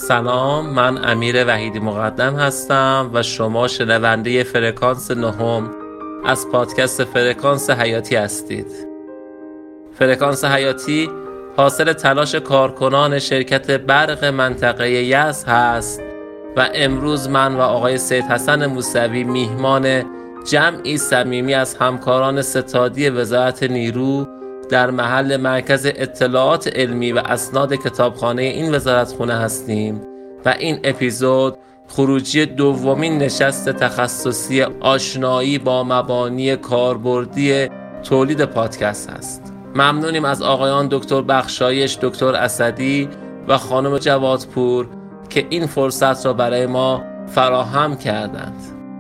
سلام، من امیر وحیدی مقدم هستم و شما شنونده فرکانس نهم از پادکست فرکانس حیاتی هستید. فرکانس حیاتی حاصل تلاش کارکنان شرکت برق منطقه یزد هست و امروز من و آقای سید حسن موسوی میهمان جمعی صمیمی از همکاران ستادی وزارت نیرو در محل مرکز اطلاعات علمی و اسناد کتابخانه این وزارتخانه هستیم و این اپیزود خروجی دومین نشست تخصصی آشنایی با مبانی کاربردی تولید پادکست است. ممنونیم از آقایان دکتر بخشایش، دکتر اسدی و خانم جوادپور که این فرصت را برای ما فراهم کردند.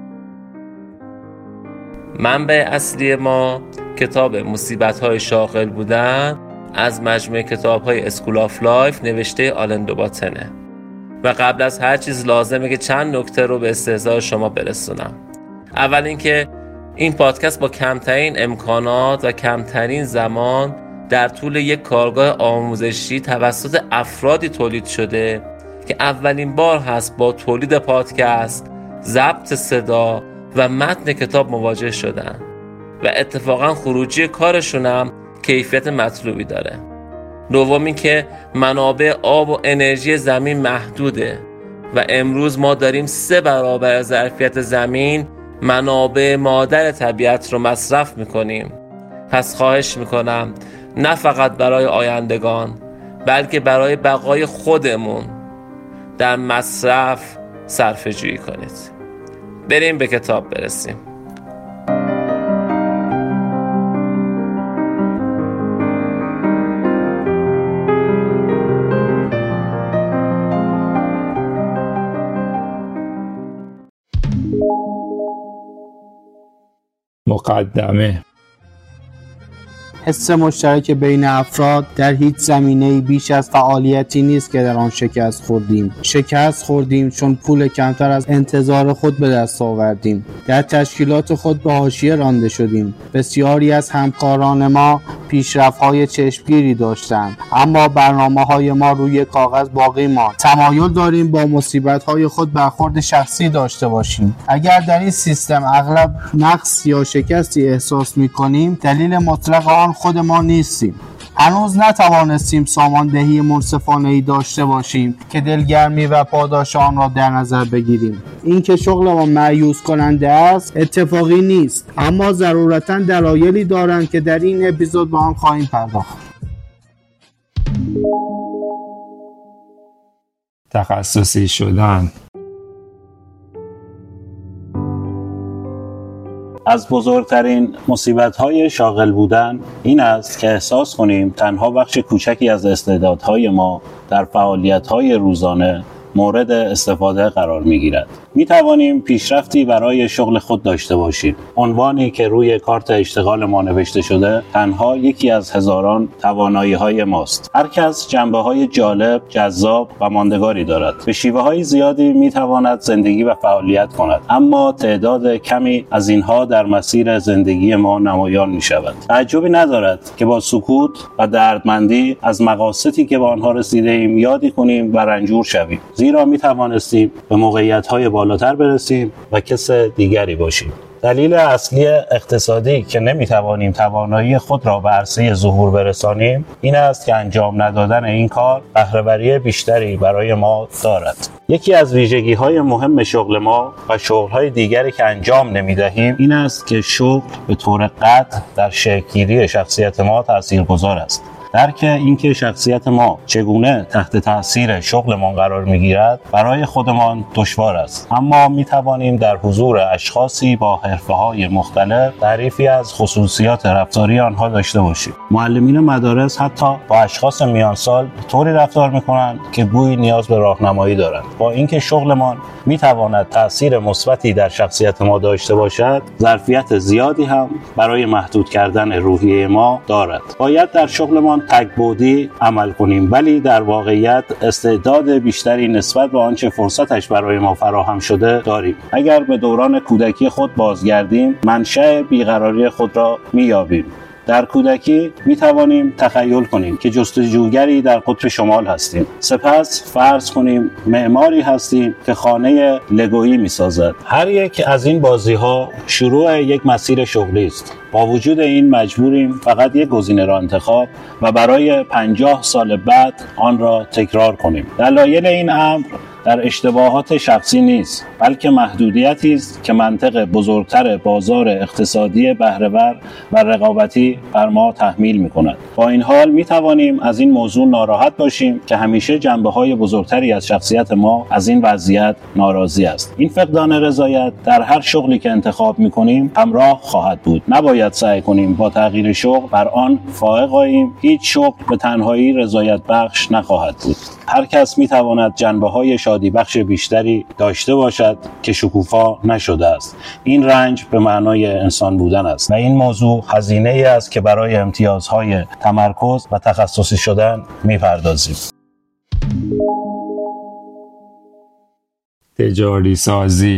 منبع اصلی ما کتاب مصیبت‌های شاغل بودن از مجموعه کتاب‌های اسکول آف لایف نوشته آلن دوباتنه و قبل از هر چیز لازمه که چند نکته رو به استحضار شما برسونم. اول اینکه این پادکست با کمترین امکانات و کمترین زمان در طول یک کارگاه آموزشی توسط افرادی تولید شده که اولین بار هست با تولید پادکست، ضبط صدا و متن کتاب مواجه شدن و اتفاقا خروجی کارشون هم کیفیت مطلوبی داره. دومی که منابع آب و انرژی زمین محدوده و امروز ما داریم 3 برابر ظرفیت زمین منابع مادر طبیعت رو مصرف میکنیم. پس خواهش میکنم نه فقط برای آیندگان بلکه برای بقای خودمون در مصرف صرفه جویی کنید. بریم به کتاب برسیم. مقدمه. حس مشترک بین افراد در هیچ زمینه‌ای بیش از فعالیتی نیست که در آن شکست خوردیم چون پول کمتر از انتظار خود به دست آوردیم. در تشکیلات خود به حاشیه رانده شدیم. بسیاری از همکاران ما پیشرفت‌های چشمگیری داشتند، اما برنامه‌های ما روی کاغذ باقی ماند. تمایل داریم با مصیبت‌های خود برخورد شخصی داشته باشیم. اگر در این سیستم اغلب نقص یا شکستی احساس می‌کنیم، دلیل مطلق آن خود ما نیستیم. هنوز نتوانستیم ساماندهی منصفانه‌ای داشته باشیم که دلگرمی و پاداش آن را در نظر بگیریم. اینکه شغل ما مایوس کننده است اتفاقی نیست، اما ضرورتاً دلایلی دارند که در این اپیزود به آن خواهیم پرداخت. تخصصی شدن. از بزرگترین مصیبت‌های شاغل بودن این است که احساس کنیم تنها بخش کوچکی از استعدادهای ما در فعالیت‌های روزانه مورد استفاده قرار می‌گیرد. می‌توانیم پیشرفتی برای شغل خود داشته باشیم. عنوانی که روی کارت اشتغال ما نوشته شده تنها یکی از هزاران توانایی‌های ماست. هر کس جنبه‌های جالب، جذاب و ماندگاری دارد. به شیوه‌های زیادی می‌تواند زندگی و فعالیت کند، اما تعداد کمی از اینها در مسیر زندگی ما نمایان می‌شود. تعجبی ندارد که با سکوت و دردمندی از مقاصدی که به آنها رسیده‌ایم یادی کنیم و رنجور شویم. زیرا می‌توانستیم به موقعیت‌های بالاتر برسیم و کس دیگری باشیم. دلیل اصلی اقتصادی که نمی‌توانیم توانایی خود را به عرصه ظهور برسانیم این است که انجام ندادن این کار بهره‌وری بیشتری برای ما دارد. یکی از ویژگی‌های مهم شغل ما و شغل‌های دیگری که انجام نمی‌دهیم این است که شغل به طور قطع در شکل‌گیری شخصیت ما تاثیرگذار است. درک اینکه شخصیت ما چگونه تحت تاثیر شغلمان قرار می‌گیرد برای خودمان دشوار است، اما می‌توانیم در حضور اشخاصی با حرفه‌های مختلف تعریفی از خصوصیات رفتاری آنها داشته باشیم. معلمین مدارس حتی با اشخاص میانسال طوری رفتار می‌کنند که گویی نیاز به راهنمایی دارند. با اینکه شغلمان می‌تواند تأثیر مثبتی در شخصیت ما داشته باشد، ظرفیت زیادی هم برای محدود کردن روحیه ما دارد. باید در شغلمان تک‌بعدی عمل کنیم، ولی در واقعیت استعداد بیشتری نسبت به آنچه فرصتش برای ما فراهم شده داریم. اگر به دوران کودکی خود بازگردیم، منشأ بیقراری خود را می‌یابیم. در کودکی می توانیم تخیل کنیم که جستجوگری در قطب شمال هستیم. سپس فرض کنیم معماری هستیم که خانه لگویی می سازد. هر یک از این بازی ها شروع یک مسیر شغلی است. با وجود این مجبوریم فقط یک گزینه را انتخاب و برای 50 سال بعد آن را تکرار کنیم. دلایل این امر در اشتباهات شخصی نیست، بلکه محدودیتی است که منطق بزرگتر بازار اقتصادی بهره‌ور و رقابتی بر ما تحمیل می‌کند. با این حال می‌توانیم از این موضوع ناراحت باشیم که همیشه جنبه‌های بزرگتری از شخصیت ما از این وضعیت ناراضی است. این فقدان رضایت در هر شغلی که انتخاب می‌کنیم همراه خواهد بود. نباید سعی کنیم با تغییر شغل بر آن فائق آییم. هیچ شغل به تنهایی رضایت بخش نخواهد بود. هر کس می‌تواند جنبه‌های شادی بخش بیشتری داشته باشد که شکوفا نشده است. این رنج به معنای انسان بودن است و این موضوع هزینه‌ای است که برای امتیازهای تمرکز و تخصصی شدن می‌پردازیم. تجاری سازی.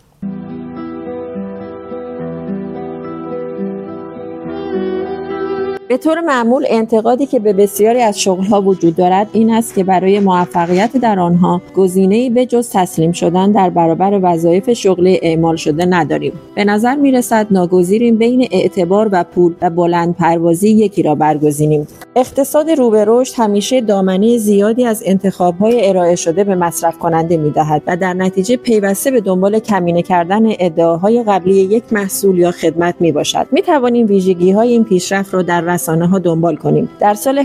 به طور معمول انتقادی که به بسیاری از شغل‌ها وجود دارد این است که برای موفقیت در آنها گزینه‌ای به جز تسلیم شدن در برابر وظایف شغلی اعمال شده نداریم. به نظر می‌رسد ناگزیریم بین اعتبار و پول و بلند پروازی یکی را برگزینیم. اقتصاد رو به رشد همیشه دامنه زیادی از انتخاب‌های ارائه شده به مصرف کننده می‌دهد و در نتیجه پیوسته به دنبال کمینه کردن ادعاهای قبلی یک محصول یا خدمت می‌باشد. می‌توانیم ویژگی‌های این پیشرفت را در رسانه‌ها دنبال کنیم. در سال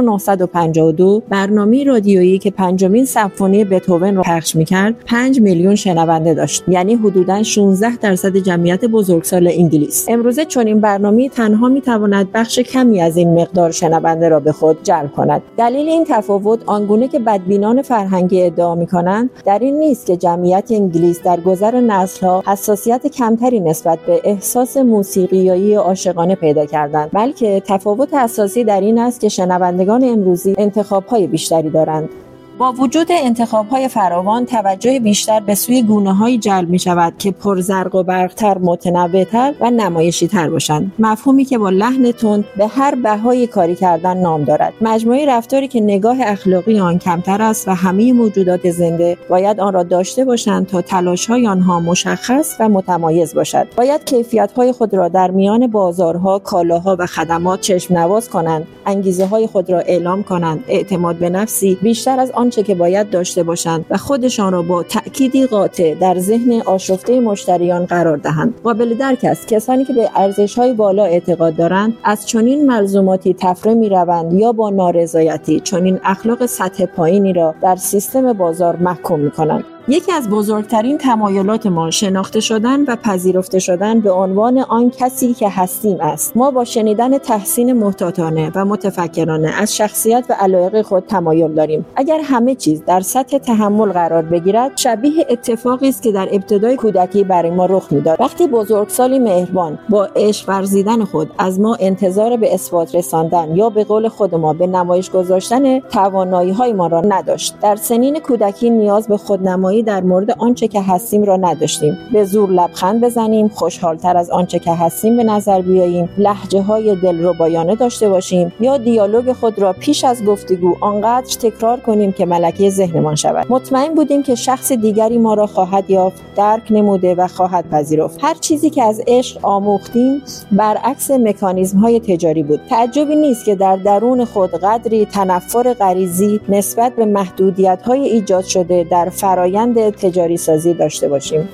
1952 برنامه رادیویی که 5مین سمفونی بتهوون را پخش می‌کرد 5 میلیون شنونده داشت، یعنی حدوداً 16% جمعیت بزرگسال انگلیس. امروزه چنین برنامه‌ای تنها می‌تواند بخش کمی از این مقدار شنونده را به خود جلب کند. دلیل این تفاوت آنگونه که بدبینان فرهنگی ادعا می‌کنند در این نیست که جمعیت انگلیس در گذر نسل‌ها حساسیت کمتری نسبت به احساس موسیقیایی عاشقانه پیدا کردند، بلکه تفاوت اساسی در این است که شنوندگان امروزی انتخاب‌های بیشتری دارند. با وجود انتخاب‌های فراوان، توجه بیشتر به سوی گونه‌هایی جلب می‌شود که پرزرق و برق‌تر، متنوع‌تر و نمایشی‌تر باشند. مفهومی که با لحن تند به هر بهای کاری کردن نام دارد. مجموعه رفتاری که نگاه اخلاقی آن کمتر است و همه موجودات زنده باید آن را داشته باشند تا تلاش‌های آنها مشخص و متمایز باشد. باید کیفیت‌های خود را در میان بازارها، کالاها و خدمات چشم‌نواز کنند، انگیزه‌های خود را اعلام کنند، اعتماد به نفسی بیشتر از آنچه که باید داشته باشند و خودشان را با تأکیدی قاطع در ذهن آشفته مشتریان قرار دهند. قابل درک است کسانی که به ارزش‌های بالا اعتقاد دارند از چنین ملزوماتی تفره می‌روند یا با نارضایتی چنین اخلاق سطح پایینی را در سیستم بازار محکوم می‌کنند. یکی از بزرگترین تمایلات ما شناخته شدن و پذیرفته شدن به عنوان آن کسی که هستیم است. ما با شنیدن تحسین محتاطانه و متفکرانه از شخصیت و علایق خود تمایل داریم. اگر همه چیز در سطح تحمل قرار بگیرد، شبیه اتفاقی است که در ابتدای کودکی برای ما رخ می‌داد. وقتی بزرگسالی مهربان با عشق ورزیدن خود از ما انتظار به اثبات رساندن یا به قول خود ما به نمایش گذاشتن توانایی‌های ما را نداشت. در سنین کودکی نیاز به خودنمایی در مورد آنچه که هستیم را نداشتیم. به زور لبخند بزنیم، خوشحالتر از آنچه که هستیم به نظر بیاییم، لهجه‌های دلربایانه داشته باشیم یا دیالوگ خود را پیش از گفتگو آنقدر تکرار کنیم که ملکه ذهنمان شود. مطمئن بودیم که شخص دیگری ما را خواهد یافت، درک نموده و خواهد پذیرفت. هر چیزی که از عشق آموختیم برعکس مکانیزم‌های تجاری بود. تعجبی نیست که در درون خود قدری تنفر غریزی نسبت به محدودیت‌های ایجاد شده در فرآیند تجاری سازی داشته باشیم.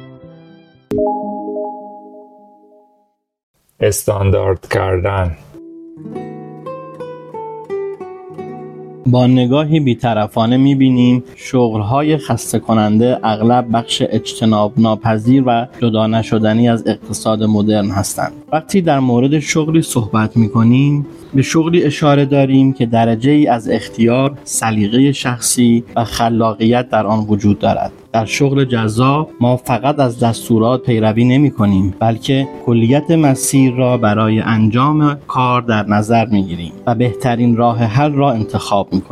استاندارد کردن. با نگاهی بی‌طرفانه می‌بینیم شغل‌های خسته کننده اغلب بخش اجتناب ناپذیر و جدا نشدنی از اقتصاد مدرن هستند. وقتی در مورد شغلی صحبت می‌کنیم، به شغلی اشاره داریم که درجه‌ای از اختیار، سلیقه شخصی و خلاقیت در آن وجود دارد. در شغل جذاب ما فقط از دستورات پیروی نمی‌کنیم، بلکه کلیت مسیر را برای انجام کار در نظر می‌گیریم و بهترین راه حل را انتخاب می‌کنیم.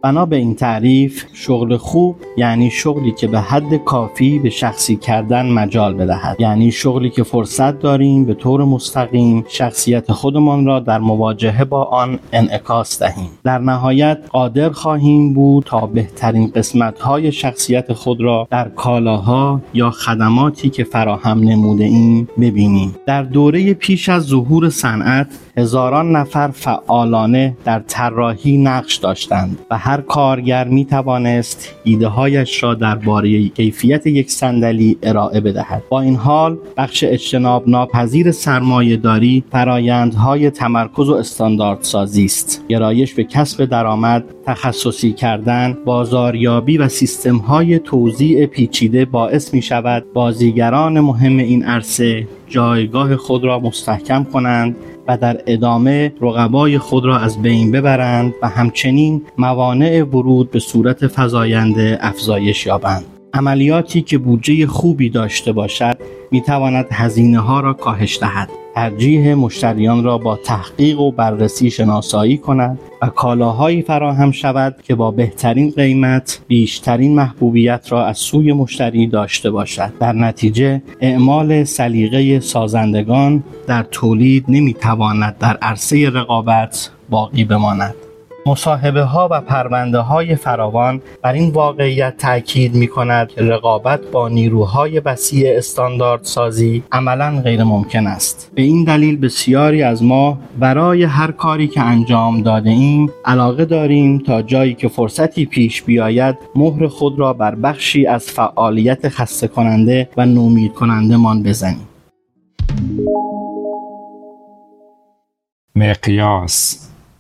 بنا به این تعریف شغل خوب یعنی شغلی که به حد کافی به شخصی کردن مجال بدهد، یعنی شغلی که فرصت داریم به طور مستقیم شخصیت خودمان را در مواجهه با آن انعکاس دهیم. در نهایت قادر خواهیم بود تا بهترین قسمت‌های شخصیت خود را در کالاها یا خدماتی که فراهم نموده ایم ببینیم. در دوره پیش از ظهور صنعت هزاران نفر فعالانه در طراحی نقش داشتند و هر کارگر می توانست ایده‌هایش را درباره کیفیت یک صندلی ارائه بدهد. با این حال بخش اجتناب ناپذیر سرمایه‌داری فرآیندهای تمرکز و استانداردسازی است. گرایش به کسب درآمد، تخصصی کردن، بازاریابی و سیستم‌های توزیع پیچیده باعث می‌شود بازیگران مهم این عرصه جایگاه خود را مستحکم کنند و در ادامه رقبای خود را از بین ببرند و همچنین موانع ورود به صورت فزاینده افزایش یابند. عملیاتی که بودجه خوبی داشته باشد می‌تواند هزینه‌ها را کاهش دهد، ترجیح مشتریان را با تحقیق و بررسی شناسایی کند و کالاهایی فراهم شود که با بهترین قیمت بیشترین محبوبیت را از سوی مشتری داشته باشد. در نتیجه اعمال سلیقه سازندگان در تولید نمی‌تواند در عرصه رقابت باقی بماند. مصاحبه‌ها و پرونده‌های فراوان بر این واقعیت تأکید می‌کند که رقابت با نیروهای وسیع استانداردسازی عملاً غیر ممکن است. به این دلیل بسیاری از ما برای هر کاری که انجام داده‌ایم علاقه داریم تا جایی که فرصتی پیش بیاید مهر خود را بر بخشی از فعالیت خسته کننده و نومید کننده مان بزنیم. مقیاس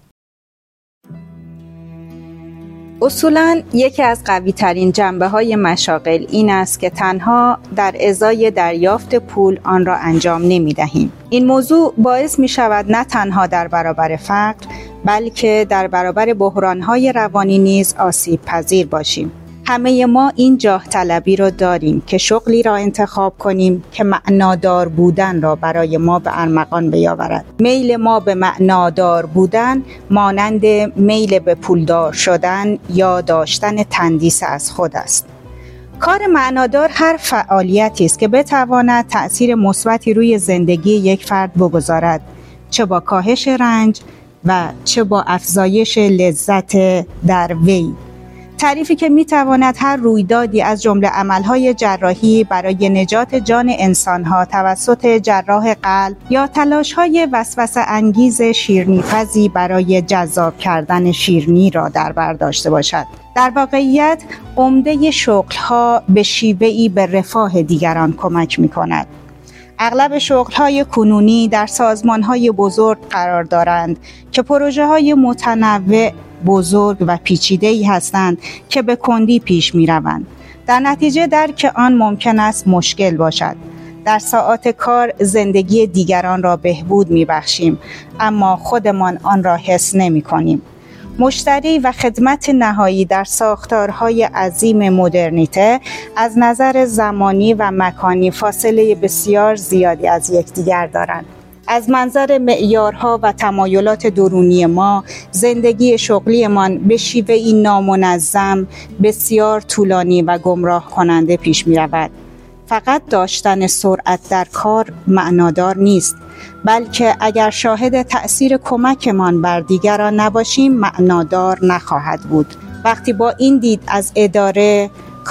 اصولاً یکی از قوی‌ترین جنبه‌های مشاغل این است که تنها در ازای دریافت پول آن را انجام نمی‌دهیم. این موضوع باعث می‌شود نه تنها در برابر فقر بلکه در برابر بحران‌های روانی نیز آسیب پذیر باشیم. همه ما این جاه طلبی را داریم که شغلی را انتخاب کنیم که معنادار بودن را برای ما به ارمغان بیاورد. میل ما به معنادار بودن مانند میل به پولدار شدن یا داشتن تندیس از خود است. کار معنادار هر فعالیتی است که بتواند تأثیر مثبتی روی زندگی یک فرد بگذارد، چه با کاهش رنج و چه با افزایش لذت در وی. تعریفی که میتواند هر رویدادی از جمله عملهای جراحی برای نجات جان انسانها توسط جراح قلب یا تلاشهای وسوسه انگیز شیرینی‌پزی برای جذاب کردن شیرینی را در بر داشته باشد. در واقعیت عمده شغلها به شیوهی به رفاه دیگران کمک میکند. اغلب شغل‌های کنونی در سازمان‌های بزرگ قرار دارند که پروژه‌های متنوع، بزرگ و پیچیده‌ای هستند که به کندی پیش می‌روند. در نتیجه درک آن ممکن است مشکل باشد. در ساعات کار زندگی دیگران را بهبود می‌بخشیم، اما خودمان آن را حس نمی‌کنیم. مشتری و خدمت نهایی در ساختارهای عظیم مدرنیته از نظر زمانی و مکانی فاصله بسیار زیادی از یکدیگر دارند. از منظر معیارها و تمایلات درونی ما، زندگی شغلیمان به شیوهی نامنظم، بسیار طولانی و گمراه کننده پیش می رود. فقط داشتن سرعت در کار معنادار نیست، بلکه اگر شاهد تأثیر کمکمان بر دیگران نباشیم معنادار نخواهد بود. وقتی با این دید از اداره،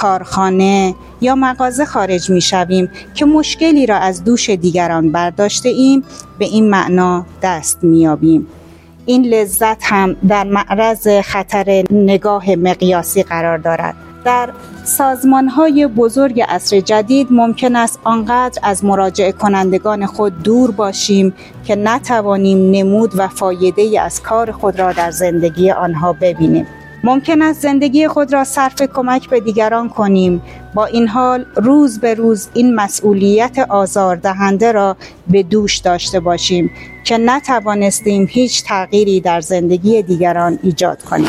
کارخانه یا مغازه خارج می شویم که مشکلی را از دوش دیگران برداشته ایم، به این معنا دست می یابیم. این لذت هم در معرض خطر نگاه مقیاسی قرار دارد. در سازمان‌های بزرگ عصر جدید ممکن است آنقدر از مراجعه کنندگان خود دور باشیم که نتوانیم نمود و فایده‌ای از کار خود را در زندگی آنها ببینیم. ممکن است زندگی خود را صرف کمک به دیگران کنیم، با این حال روز به روز این مسئولیت آزاردهنده را به دوش داشته باشیم که نتوانستیم هیچ تغییری در زندگی دیگران ایجاد کنیم.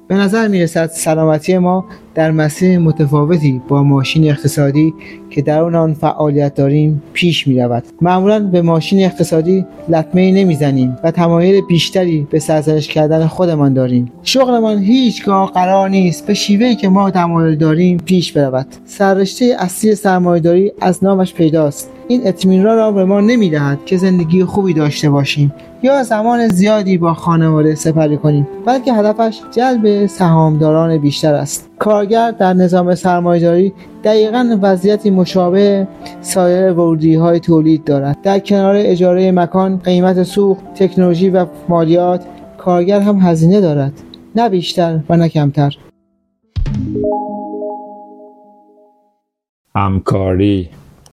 به نظر میرسد سلامتی ما در مسیر متفاوتی با ماشین اقتصادی که در آن فعالیت داریم پیش می رود. معمولا به ماشین اقتصادی لطمه نمیزنیم و تمایل بیشتری به سرزنش کردن خودمان داریم. شغلمان هیچگاه قرار نیست به شیوهی که ما تمایل داریم پیش برود. سررشته اصلی سرمایه‌داری از نامش پیداست. این اطمینان را به ما نمی‌دهد که زندگی خوبی داشته باشیم یا زمان زیادی با خانواده سپری کنیم، بلکه هدفش جلب سهامداران بیشتر است. کارگر در نظام سرمایه‌داری دقیقاً وضعیتی مشابه سایر ورودی‌های تولید دارد. در کنار اجاره مکان، قیمت سوخت، تکنولوژی و مالیات، کارگر هم هزینه دارد، نه بیشتر و نه کمتر. همکاری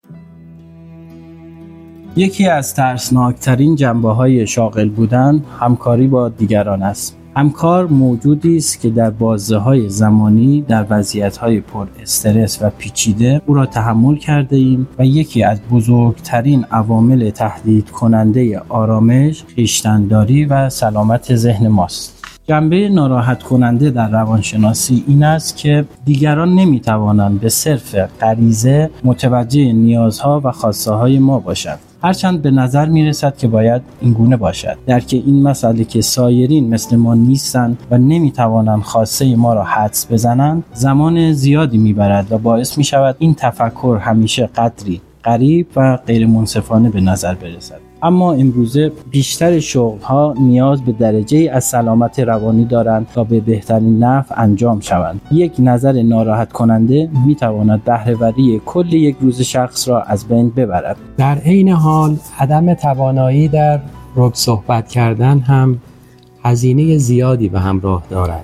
یکی از ترسناکترین جنبه‌های شاغل بودن همکاری با دیگران است. همکار موجودی است که در بازه‌های زمانی در وضعیت‌های پر استرس و پیچیده او را تحمل کرده ایم و یکی از بزرگترین عوامل تهدید کننده آرامش، خویشتن‌داری و سلامت ذهن ماست. جنبه ناراحت کننده در روانشناسی این است که دیگران نمی‌توانند به صرف غریزه متوجه نیازها و خواسته‌های ما باشند. هرچند به نظر میرسد که باید اینگونه باشد، درک این مسئله که سایرین مثل ما نیستند و نمیتوانند خواسته ما را حدس بزنند زمان زیادی میبرد و باعث میشود این تفکر همیشه قدری غریب و غیر منصفانه به نظر برسد. اما امروزه بیشتر شغل‌ها نیاز به درجه از سلامت روانی دارند تا به بهترین نحو انجام شوند. یک نظر ناراحت کننده می‌تواند بهره‌وری کل یک روز شخص را از بین ببرد. در عین حال عدم توانایی در رک صحبت کردن هم هزینه زیادی به همراه دارد.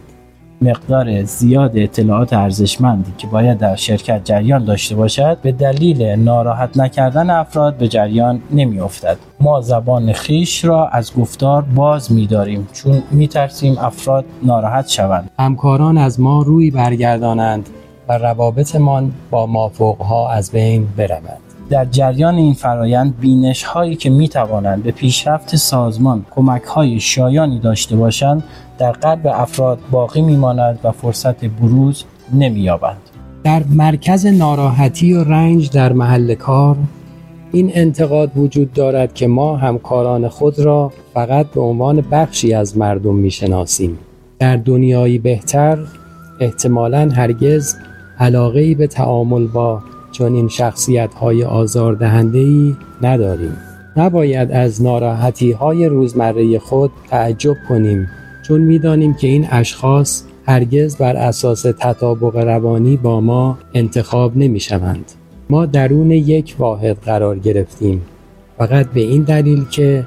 مقدار زیاد اطلاعات ارزشمندی که باید در شرکت جریان داشته باشد به دلیل ناراحت نکردن افراد به جریان نمی افتد. ما زبان خویش را از گفتار باز می داریم چون می ترسیم افراد ناراحت شوند. همکاران از ما روی برگردانند و روابطمان با مافوقها از بین برود. در جریان این فرایند بینش هایی که می توانند به پیشرفت سازمان کمک های شایانی داشته باشند در قلب افراد باقی می ماند و فرصت بروز نمی یابند. در مرکز ناراحتی و رنج در محل کار این انتقاد وجود دارد که ما همکاران خود را فقط به عنوان بخشی از مردم می شناسیم. در دنیایی بهتر احتمالاً هرگز علاقه‌ای به تعامل با چنین شخصیت‌های آزاردهنده‌ای نداریم. نباید از ناراحتی‌های روزمره خود تعجب کنیم چون می‌دانیم که این اشخاص هرگز بر اساس تطابق روانی با ما انتخاب نمی‌شوند. ما درون یک واحد قرار گرفتیم فقط به این دلیل که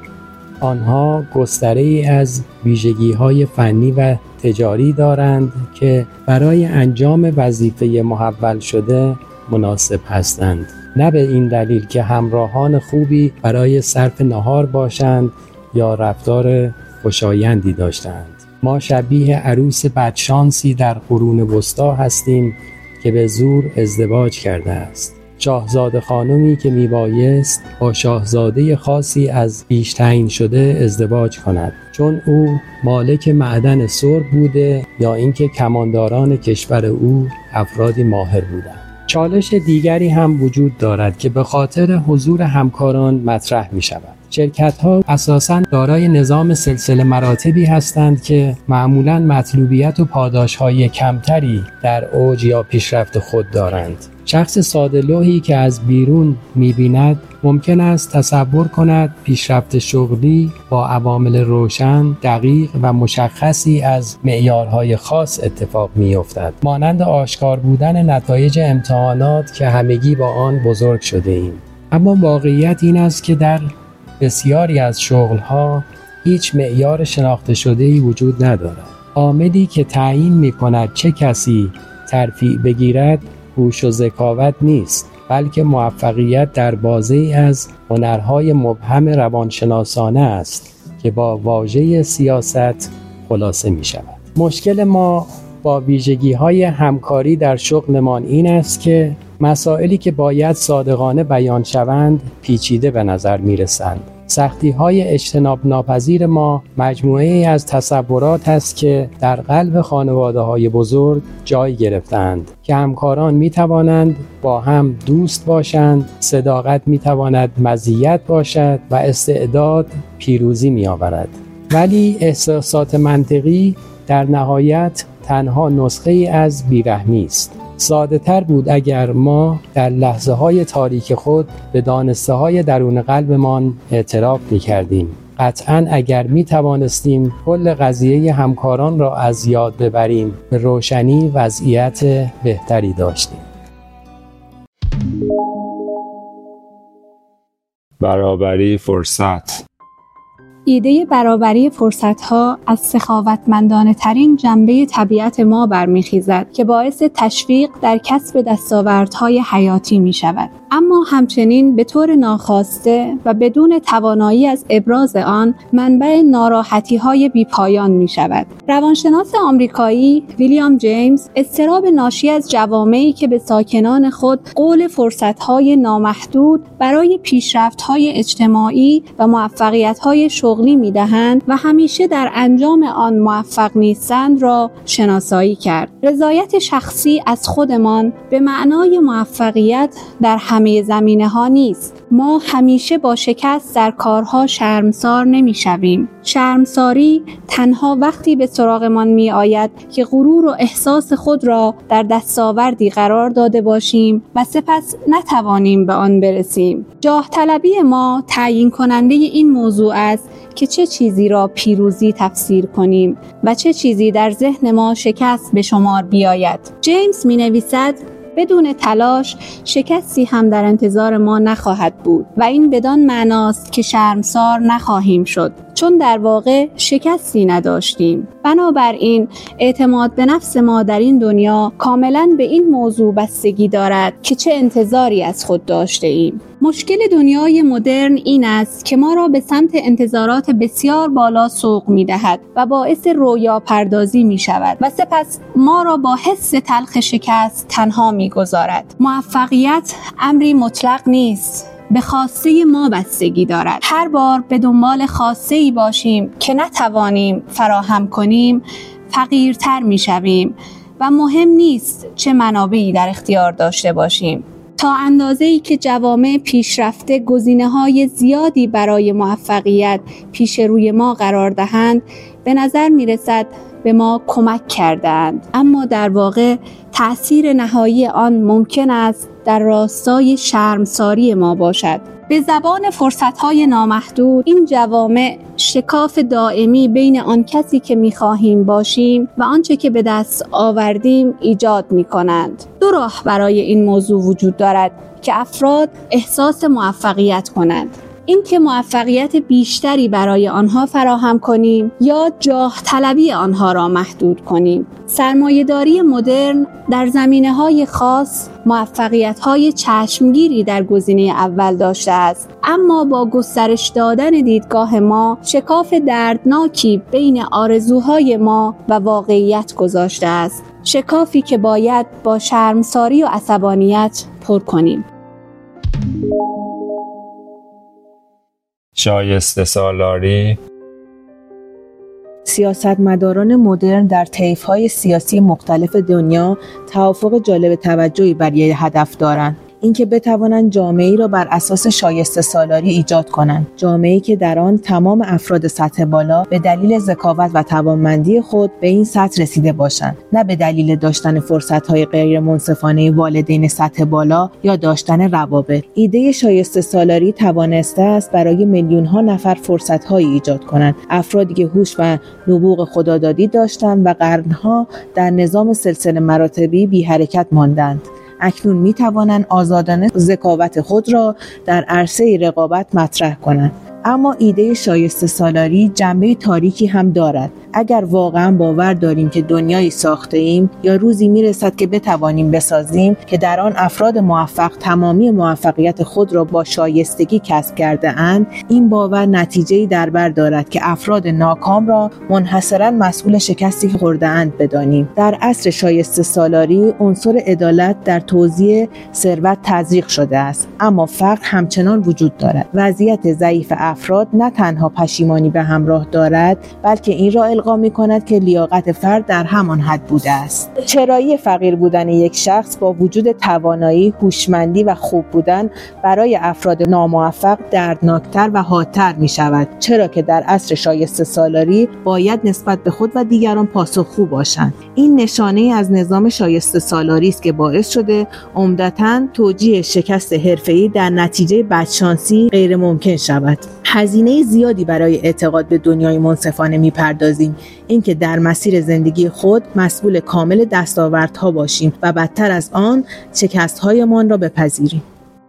آنها گستره‌ای از ویژگی‌های فنی و تجاری دارند که برای انجام وظیفه محول شده مناسب هستند، نه به این دلیل که همراهان خوبی برای صرف نهار باشند یا رفتار خوشایندی داشتند. ما شبیه عروس بدشانسی در قرون وسطی هستیم که به زور ازدواج کرده است. شاهزاده خانمی که میبایست با شاهزاده خاصی از پیش تعیین شده ازدواج کند چون او مالک معدن سرب بوده یا اینکه کمانداران کشور او افرادی ماهر بودند. چالش دیگری هم وجود دارد که به خاطر حضور همکاران مطرح می شود. شرکت‌ها اساساً دارای نظام سلسله مراتبی هستند که معمولاً مطلوبیت و پاداش‌های کمتری در اوج یا پیشرفت خود دارند. شخص ساده‌لوحی که از بیرون می‌بیند ممکن است تصور کند پیشرفت شغلی با عوامل روشن، دقیق و مشخصی از معیارهای خاص اتفاق می‌افتد. مانند آشکار بودن نتایج امتحانات که همگی با آن بزرگ شده ایم. اما واقعیت این است که در بسیاری از شغل‌ها هیچ معیار شناخته شده‌ای وجود ندارد. عاملی که تعیین می‌کند چه کسی ترفیع بگیرد هوش و ذکاوت نیست، بلکه موفقیت در بازه‌ای از هنرهای مبهم روانشناسانه است که با واژه سیاست خلاصه می‌شود. مشکل ما با ویژگی‌های همکاری در شغلمان این است که مسائلی که باید صادقانه بیان شوند پیچیده به نظر می‌رسند. سختی‌های اجتناب ناپذیر ما مجموعه‌ای از تصورات است که در قلب خانواده‌های بزرگ جای گرفتند که همکاران می‌توانند با هم دوست باشند، صداقت می‌تواند مزیت باشد و استعداد پیروزی می‌آورد. ولی احساسات منطقی در نهایت تنها نسخه‌ای از بیرحمی است. ساده تر بود اگر ما در لحظه های تاریک خود به دانسته های درون قلبمان اعتراف می کردیم. قطعاً اگر می توانستیم کل قضیه همکاران را از یاد ببریم به روشنی وضعیت بهتری داشتیم. برابری فرصت. ایده برابری فرصت‌ها از سخاوتمندانه ترین جنبه طبیعت ما برمیخیزد که باعث تشویق در کسب دستاوردهای حیاتی می شود. اما همچنین به طور ناخواسته و بدون توانایی از ابراز آن منبع ناراحتی‌های بی‌پایان می شود. روانشناس آمریکایی ویلیام جیمز اضطراب ناشی از جوامعی که به ساکنان خود قول فرصت‌های نامحدود برای پیشرفت‌های اجتماعی و موفقیت‌های شغلی می‌دهند و همیشه در انجام آن موفق نیستند را شناسایی کرد. رضایت شخصی از خودمان به معنای موفقیت در همه زمینه‌ها نیست. ما همیشه با شکست در کارها شرمسار نمی‌شویم. شرمساری تنها وقتی به سراغمان می‌آید که غرور و احساس خود را در دستاوردی قرار داده باشیم و سپس نتوانیم به آن برسیم. جاه طلبی ما تعیین کننده این موضوع است که چه چیزی را پیروزی تفسیر کنیم و چه چیزی در ذهن ما شکست به شمار بیاید. جیمز می‌نویسد بدون تلاش شکستی هم در انتظار ما نخواهد بود و این بدان معناست که شرمسار نخواهیم شد، چون در واقع شکستی نداشتیم. بنابراین اعتماد به نفس ما در این دنیا کاملا به این موضوع بستگی دارد که چه انتظاری از خود داشته ایم. مشکل دنیای مدرن این است که ما را به سمت انتظارات بسیار بالا سوق می‌دهد و باعث رویا پردازی می‌شود و سپس ما را با حس تلخ شکست تنها می‌گذارد. موفقیت امری مطلق نیست، به خواسته ما بستگی دارد. هر بار به دنبال خواسته‌ای باشیم که نتوانیم فراهم کنیم، فقیرتر می‌شویم و مهم نیست چه منابعی در اختیار داشته باشیم. تا اندازه‌ای که جوامع پیشرفته گزینه‌های زیادی برای موفقیت پیش روی ما قرار دهند، به نظر می‌رسد به ما کمک کردند، اما در واقع تأثیر نهایی آن ممکن است در راستای شرمساری ما باشد. به زبان فرصت‌های نامحدود، این جوامع شکاف دائمی بین آن کسی که می‌خواهیم باشیم و آنچه که به دست آوردیم ایجاد می‌کنند. دو راه برای این موضوع وجود دارد که افراد احساس موفقیت کنند: این که موفقیت بیشتری برای آنها فراهم کنیم یا جاه طلبی آنها را محدود کنیم. سرمایه‌داری مدرن در زمینه‌های خاص موفقیت‌های چشمگیری در گزینه اول داشته است، اما با گسترش دادن دیدگاه ما شکاف دردناکی بین آرزوهای ما و واقعیت گذاشته است، شکافی که باید با شرمساری و عصبانیت پر کنیم. شایسته سالاری. سیاستمداران مدرن در طیف‌های سیاسی مختلف دنیا توافق جالب توجهی بر یک هدف دارند: اینکه بتوانند جامعه‌ای را بر اساس شایسته سالاری ایجاد کنند، جامعه‌ای که در آن تمام افراد سطح بالا به دلیل ذکاوت و توانمندی خود به این سطح رسیده باشند، نه به دلیل داشتن فرصت‌های غیر منصفانه والدین سطح بالا یا داشتن روابط. ایده شایسته سالاری توانسته است برای میلیون‌ها نفر فرصت‌هایی ایجاد کنند، افرادی که هوش و نبوغ خدادادی داشتند و قرن‌ها در نظام سلسله مراتبی بی حرکت ماندند. اکنون می توانند آزادانه ذکاوت خود را در عرصه رقابت مطرح کنند. اما ایده شایسته سالاری جنبه تاریکی هم دارد. اگر واقعا باور داریم که دنیایی ساخته ایم یا روزی میرسد که بتوانیم بسازیم که در آن افراد موفق تمامی موفقیت خود را با شایستگی کسب کرده اند، این باور نتیجه‌ای در بر دارد که افراد ناکام را منحصراً مسئول شکستی که خورده اند بدانیم. در عصر شایسته سالاری عنصر عدالت در توزیع ثروت تزریق شده است، اما فقر همچنان وجود دارد. وضعیت ضعیف افراد نه تنها پشیمانی به همراه دارد، بلکه این را القا می‌کند که لیاقت فرد در همان حد بوده است. چرایی فقیر بودن یک شخص با وجود توانایی، هوشمندی و خوب بودن برای افراد ناموفق دردناکتر و حادتر می‌شود، چرا که در عصر شایسته سالاری باید نسبت به خود و دیگران پاسخگو باشند. این نشانه از نظام شایسته سالاری است که باعث شده عمدتاً توجیه شکست حرفه‌ای در نتیجه بدشانسی غیر ممکن شود. هزینه زیادی برای اعتقاد به دنیای منصفانه می‌پردازیم، اینکه در مسیر زندگی خود مسئول کامل دستاوردها باشیم و بدتر از آن شکست‌هایمان را بپذیریم.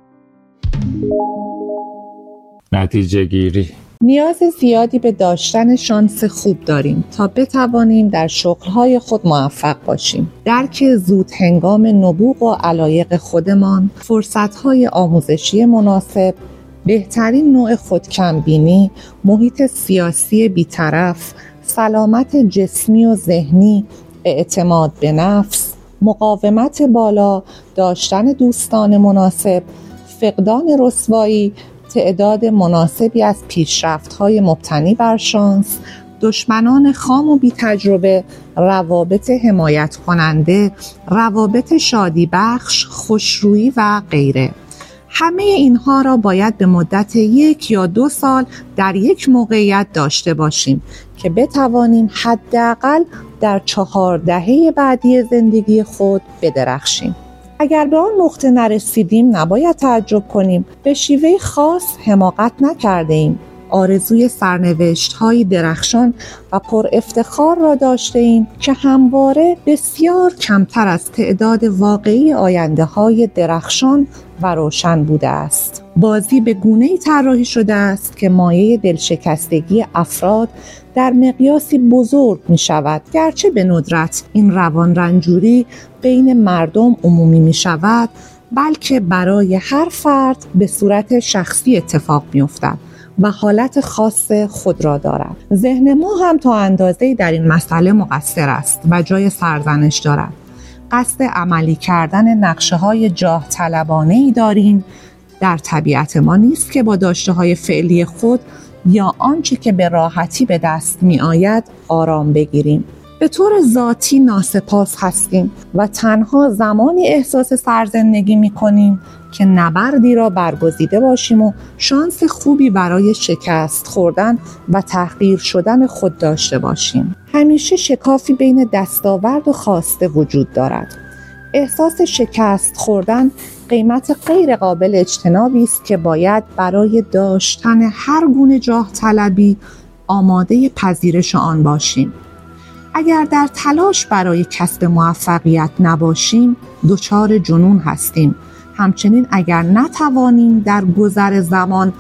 نتیجه گیری. نیاز زیادی به داشتن شانس خوب داریم تا بتوانیم در شغل‌های خود موفق باشیم. درک زود هنگام نبوغ و علایق خودمان، فرصت‌های آموزشی مناسب، بهترین نوع خودکمبینی، محیط سیاسی بی‌طرف، سلامت جسمی و ذهنی، اعتماد به نفس، مقاومت بالا، داشتن دوستان مناسب، فقدان رسوایی، تعداد مناسبی از پیشرفت‌های مبتنی بر شانس، دشمنان خام و بی تجربه، روابط حمایت کننده، روابط شادی بخش، خوشرویی و غیره. همه اینها را باید به مدت 1 یا 2 سال در یک موقعیت داشته باشیم که بتوانیم حداقل در 4 دهه بعدی زندگی خود بدرخشیم. اگر به آن نقطه نرسیدیم نباید تعجب کنیم. به شیوه خاص حماقت نکرده ایم. آرزوی سرنوشت‌های درخشان و پر افتخار را داشته ایم که همواره بسیار کمتر از تعداد واقعی آینده‌های درخشان و روشن بوده است. بازی به گونه‌ای طراحی شده است که مایه دلشکستگی افراد در مقیاسی بزرگ می شود. گرچه به ندرت این روان رنجوری بین مردم عمومی می شود، بلکه برای هر فرد به صورت شخصی اتفاق می افتد و حالت خاص خود را دارد. ذهن ما هم تا اندازه‌ای در این مسئله مقصر است و جای سرزنش دارد. قصد عملی کردن نقشه‌های جاه طلبانه‌ای داریم. در طبیعت ما نیست که با داشته‌های فعلی خود یا آنچه که به راحتی به دست می آید آرام بگیریم. به طور ذاتی ناسپاس هستیم و تنها زمانی احساس سرزندگی می کنیم که نبردی را برگزیده باشیم و شانس خوبی برای شکست خوردن و تحقیر شدن خود داشته باشیم. همیشه شکافی بین دستاورد و خواسته وجود دارد. احساس شکست خوردن قیمت غیر قابل اجتنابی است که باید برای داشتن هر گونه جاه طلبی آماده پذیرش آن باشیم. اگر در تلاش برای کسب موفقیت نباشیم، دچار جنون هستیم. همچنین اگر نتوانیم در گذر زمان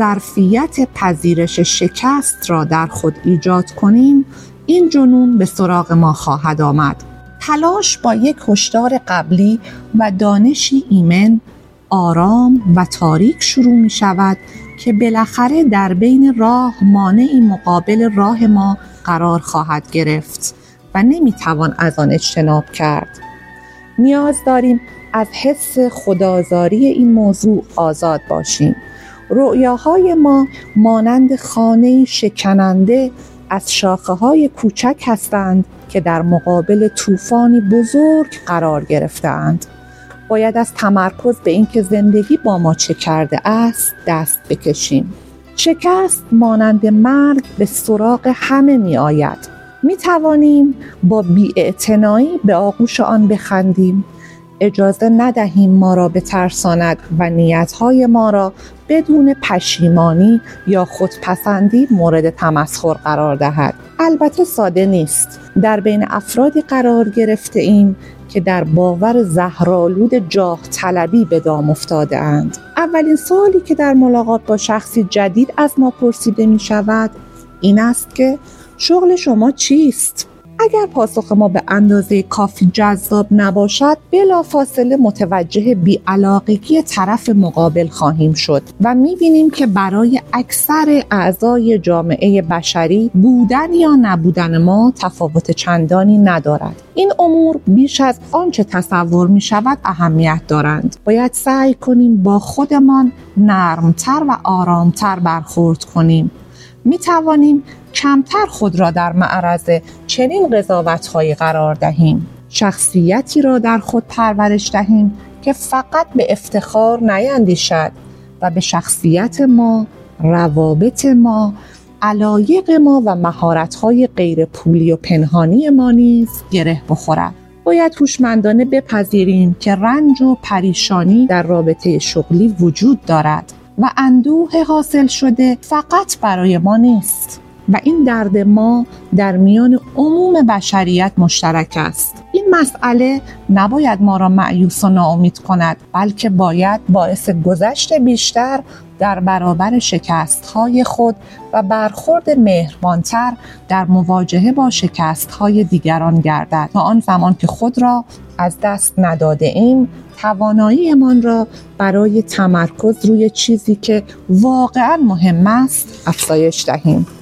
ظرفیت پذیرش شکست را در خود ایجاد کنیم، این جنون به سراغ ما خواهد آمد. تلاش با یک هشدار قبلی و دانشی ایمن، آرام و تاریک شروع می شود که بالاخره در بین راه مانعی مقابل راه ما قرار خواهد گرفت و نمی توان از آن اجتناب کرد. نیاز داریم از حس خودآزاری این موضوع آزاد باشیم. رؤیاهای ما مانند خانه‌ای شکننده از شاخه‌های کوچک هستند که در مقابل طوفانی بزرگ قرار گرفته‌اند. باید از تمرکز به اینکه زندگی با ما چه کرده است دست بکشیم. شکست مانند مرگ به سراغ همه می آید. می توانیم با بی‌اعتنایی به آغوش آن بخندیم. اجازه ندهیم ما را بترساند و نیت‌های ما را بدون پشیمانی یا خودپسندی مورد تمسخر قرار دهد. البته ساده نیست. در بین افرادی قرار گرفته ایم که در باور زهرآلود جاه طلبی به دام افتاده اند. اولین سوالی که در ملاقات با شخصی جدید از ما پرسیده می شود این است که شغل شما چیست؟ اگر پاسخ ما به اندازه کافی جذاب نباشد، بلافاصله متوجه بی‌علاقگی طرف مقابل خواهیم شد و می‌بینیم که برای اکثر اعضای جامعه بشری بودن یا نبودن ما تفاوت چندانی ندارد. این امور بیش از آنچه تصور می‌شود اهمیت دارند. باید سعی کنیم با خودمان نرمتر و آرامتر برخورد کنیم. می توانیم کمتر خود را در معرض چنین قضاوت‌هایی قرار دهیم. شخصیتی را در خود پرورش دهیم که فقط به افتخار نیندیشد و به شخصیت ما، روابط ما، علایق ما و مهارت‌های غیر پولی و پنهانی ما نیز گره بخورد. باید هوشمندانه بپذیریم که رنج و پریشانی در رابطه شغلی وجود دارد و اندوه حاصل شده فقط برای ما نیست و این درد ما در میان عموم بشریت مشترک است. این مسئله نباید ما را مایوس و ناامید کند، بلکه باید باعث گذشت بیشتر در برابر شکست‌های خود و برخورد مهربان‌تر در مواجهه با شکست‌های دیگران گردد تا آن زمان که خود را از دست نداده ایم توانایی‌مان را برای تمرکز روی چیزی که واقعاً مهم است افزایش دهیم.